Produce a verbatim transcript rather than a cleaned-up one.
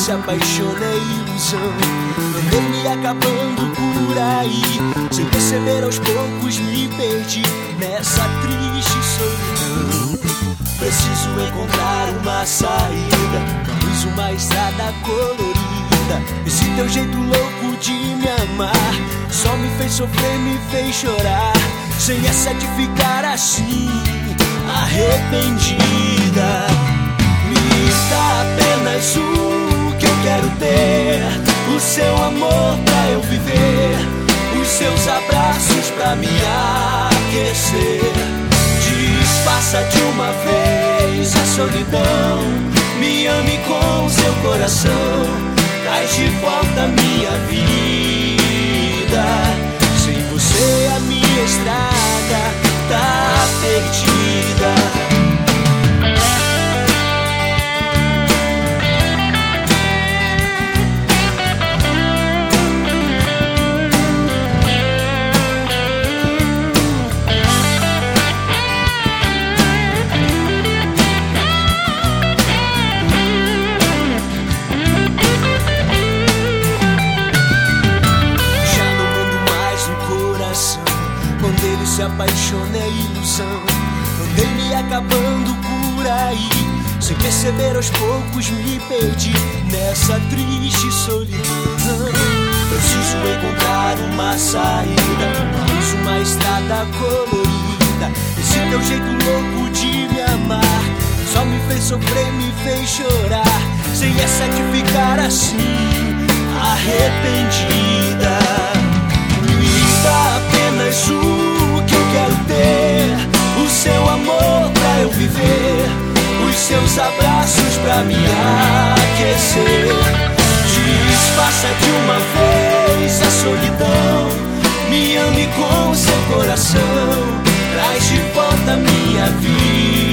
se apaixona é ilusão. Andei me acabando por aí, sem perceber aos poucos me perdi nessa triste solidão. Preciso encontrar uma saída, talvez uma estrada colorida. Esse teu jeito louco de me amar só me fez sofrer, me fez chorar. Sem essa de ficar assim, arrependida. Me dá apenas o que eu quero ter, o seu amor pra eu viver, os seus abraços pra me aquecer. Desfaça de uma vez a solidão, me ame com seu coração, traz de volta a minha vida. Sem você a minha estrada tá perdida. Quando ele se apaixona é ilusão. Andei me acabando por aí, sem perceber aos poucos me perdi nessa triste solidão. Preciso encontrar uma saída, talvez uma estrada colorida. Esse teu jeito louco de me amar só me fez sofrer, me fez chorar. Sem essa de ficar assim, arrependida. Me dá apenas o que eu quero ter, o seu amor pra eu viver, os seus abraços pra me aquecer. Desfaça de uma vez a solidão, me ame com seu coração, traz de volta a minha vida.